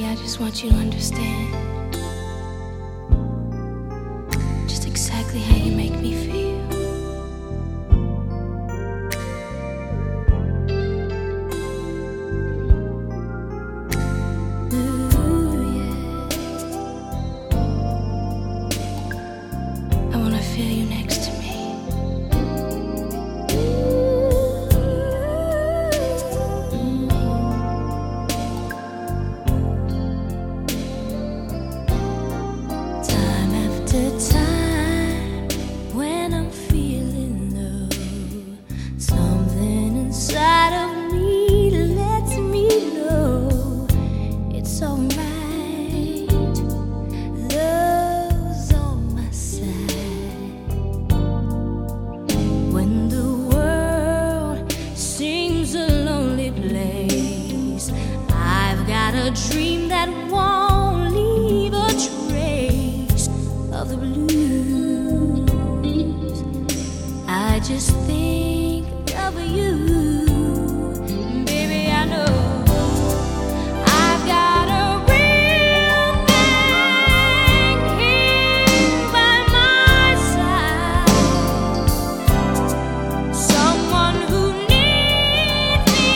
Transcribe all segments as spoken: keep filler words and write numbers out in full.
I just want you to understand just exactly how you make me feel. Ooh, yeah. I wanna feel you next to me. Time when I'm feeling low, something inside of me lets me know it's alright. Love's on my side. When the world seems a lonely place, I've got a dream that won't leave a trace of the blues. I just think of you, baby. I know I've got a real thing here by my side, someone who needs me,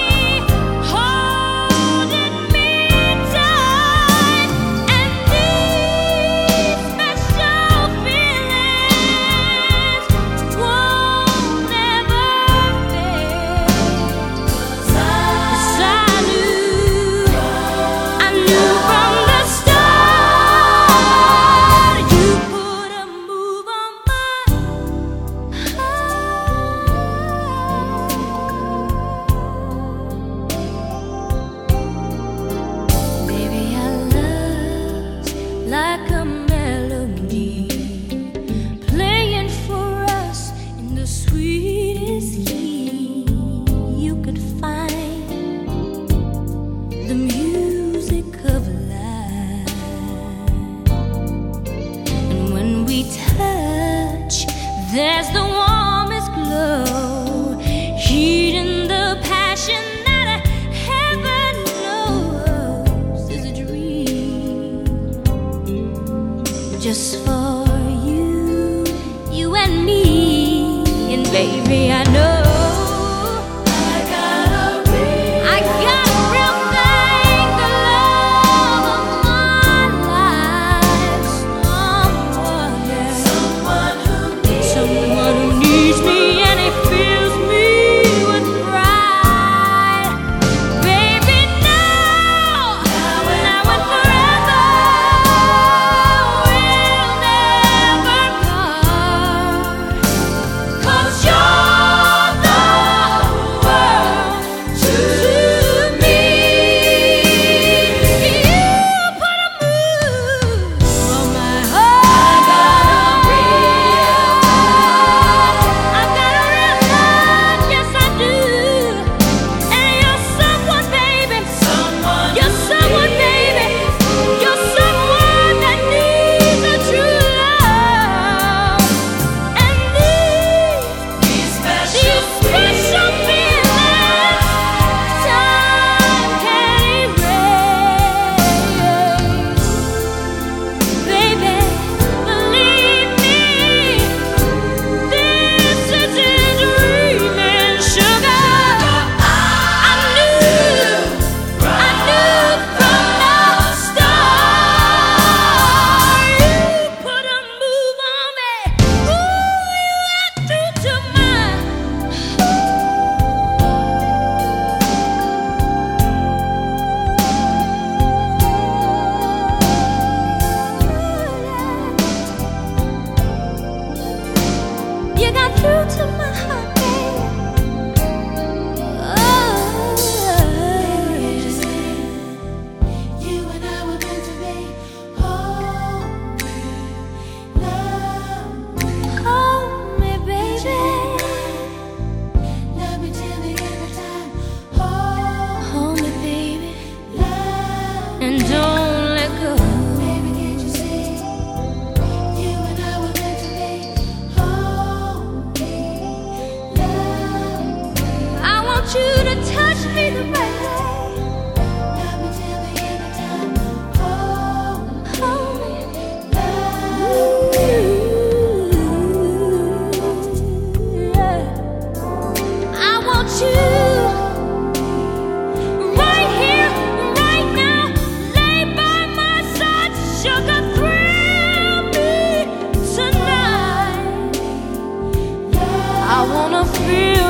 holding me tight, and these special feelings won't ever fade. 'Cause I knew, I knew from the start you put a move on my heart. Baby, our love's like a melody playing for us in the sweetest key you could find, the music of life. And when we touch, there's the warmest glow, heating the passion that heaven knows is a dream just for you, you and me. And baby, I know I got a real, I got a real thing, the love of my life, someone, yeah. someone who needs, someone who needs me, and he fills me with pride. Baby, now, now and forever, we'll never part. 'Cause you're the world to me. You put a move on my heart. I got a real love. I got a real love, yes I do. And you're someone, baby. Someone. You're someone, baby. You're someone that needs a true love. And these These special feelings, time can't erase. Baby, believe me, this isn't dreaming, sugar. I knew, I knew from the start you put a move on me. Ooh, you add through to mine. You got through to my heart, baby. Oh, You and I were meant to be. Hold me, love me, hold me, baby. love me till the end of time. Hold Hold me, baby, love, and don't let go. baby, can't you see? You and I were meant to be. Hold me, love me, I want you to touch me the right way. love me till the end of time. real